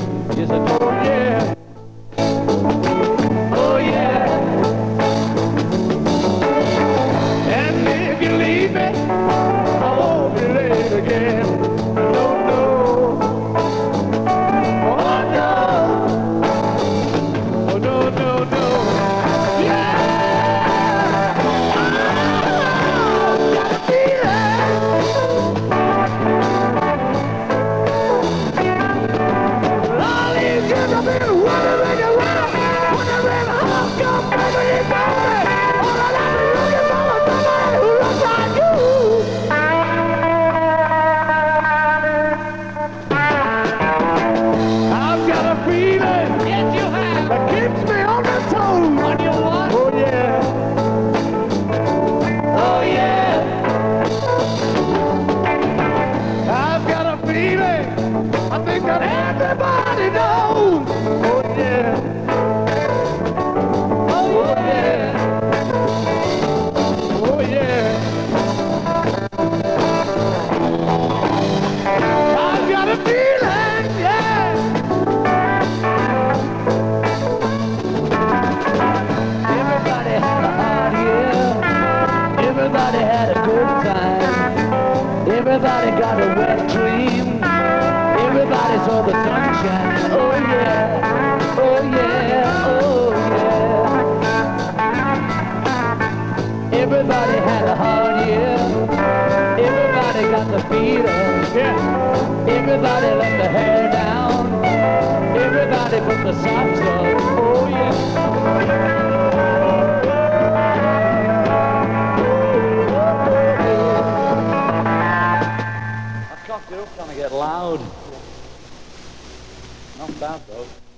Yes, I do. Oh, yeah. Oh, yeah. And if you leave me, I won't be late again. No, no. Oh, no. Oh, no, no, no. Yeah! Oh, got a feeling. All these years I've been wondering around, wondering how come baby you know me. All I love is looking for somebody who looks like you. I've got a feeling, yes you have, that keeps me on the toes. On your what? Oh yeah. Oh yeah. I've got a feeling, I think that everybody knows. Oh yeah. Oh yeah. Oh yeah. I've got a feeling, yeah. Everybody had a hard year. Everybody had a good time. Everybody got a wet dream. Everybody saw the sunshine. Oh yeah. Oh yeah. Oh yeah. Everybody had a hard year. Everybody got the feeling. Yeah. Everybody let the hair down. Everybody put the socks on. Oh yeah. I cocked it up trying to get loud. Not bad though.